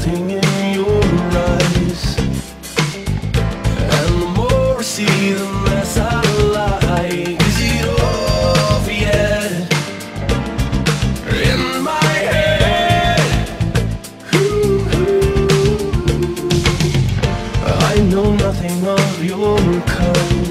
nothing in your eyes, and the more I see, the less I like. Is it over yet? In my head, I know nothing of your kind.